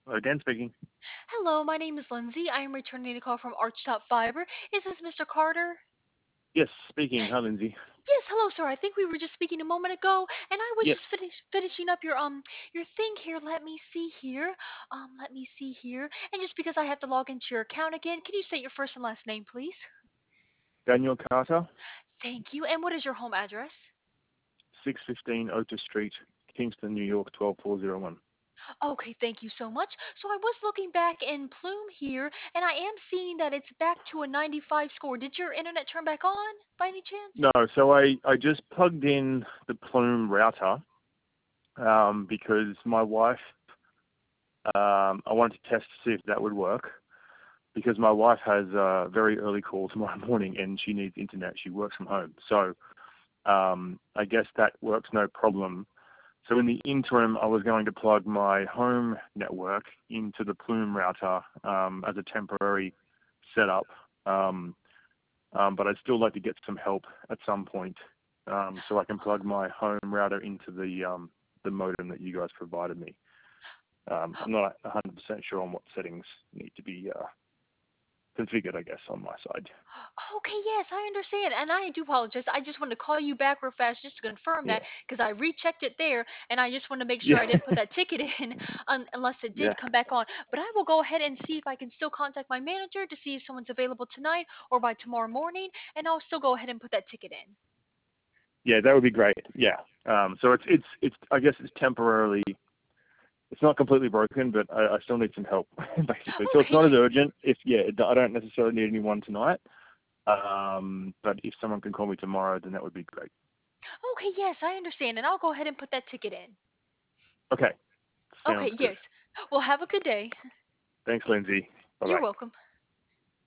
Dan speaking. Hello, my name is Lindsay. I am returning a call from Archtop Fiber. Is this Mr. Carter? Yes, speaking. Hi, Lindsay. Yes, hello, sir. I think we were just speaking a moment ago, and I was Yes. just finishing up your thing here. Let me see here. Let me see here. And just because I have to log into your account again, can you state your first and last name, please? Daniel Carter, Thank you. And what is your home address? 615 Otis Street, Kingston, New York, 12401. Okay, thank you so much. So I was looking back in Plume here, and I am seeing that it's back to a 95 score. Did your internet turn back on by any chance? No, so I just plugged in the Plume router because my wife, I wanted to test to see if that would work because my wife has a very early call tomorrow morning and she needs internet. She works from home. So I guess that works no problem. So in the interim, I was going to plug my home network into the Plume router as a temporary setup, but I'd still like to get some help at some point so I can plug my home router into the modem that you guys provided me. I'm not 100% sure on what settings need to be configured, I guess, on my side. Okay, yes, I understand. And I do apologize. I just wanted to call you back real fast just to confirm Yeah. that because I rechecked it there and I just want to make sure Yeah. I didn't put that ticket in unless it Yeah. did come back on. But I will go ahead and see if I can still contact my manager to see if someone's available tonight or by tomorrow morning, and I'll still go ahead and put that ticket in. Yeah, that would be great. Yeah. So it's I guess it's temporarily. It's not completely broken, but I still need some help, basically. So it's Okay. not as urgent. I don't necessarily need anyone tonight. But if someone can call me tomorrow, then that would be great. Okay, yes, I understand. And I'll go ahead and put that ticket in. Okay, Okay, sounds good. yes. Well, have a good day. Thanks, Lindsay. Bye You're bye. welcome.